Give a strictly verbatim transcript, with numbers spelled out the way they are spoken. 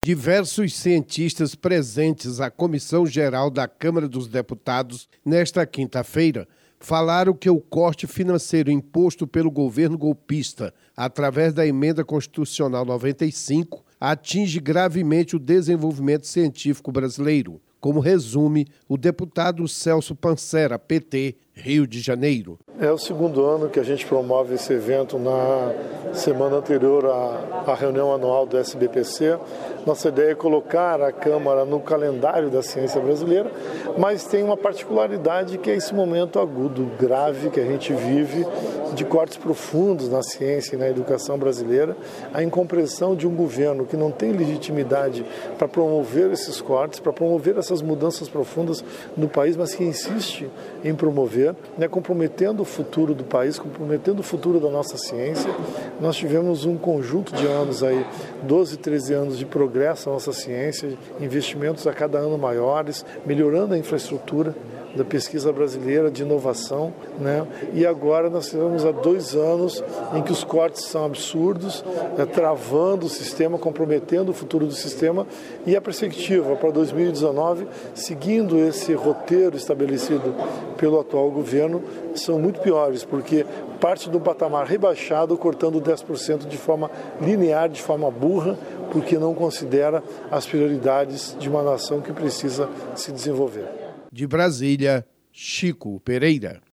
Diversos cientistas presentes à Comissão Geral da Câmara dos Deputados nesta quinta-feira falaram que o corte financeiro imposto pelo governo golpista através da Emenda Constitucional noventa e cinco atinge gravemente o desenvolvimento científico brasileiro, como resume o deputado Celso Pancera, P T, Rio de Janeiro. É o segundo ano que a gente promove esse evento na semana anterior à, à reunião anual do S B P C. Nossa ideia é colocar a Câmara no calendário da ciência brasileira, mas tem uma particularidade que é esse momento agudo, grave que a gente vive de cortes profundos na ciência e na educação brasileira, a incompreensão de um governo que não tem legitimidade para promover esses cortes, para promover essas mudanças profundas no país, mas que insiste em promover, né, comprometendo o futuro do país, comprometendo o futuro da nossa ciência. Nós tivemos um conjunto de anos aí, doze, treze anos de progresso na nossa ciência, investimentos a cada ano maiores, melhorando a infraestrutura da pesquisa brasileira, de inovação, né? E agora nós tivemos há dois anos em que os cortes são absurdos, né, travando o sistema, comprometendo o futuro do sistema, e a perspectiva para dois mil e dezenove, seguindo esse roteiro estabelecido pelo atual governo, são muito piores, porque parte de um patamar rebaixado, cortando dez por cento de forma linear, de forma burra, porque não considera as prioridades de uma nação que precisa se desenvolver. De Brasília, Chico Pereira.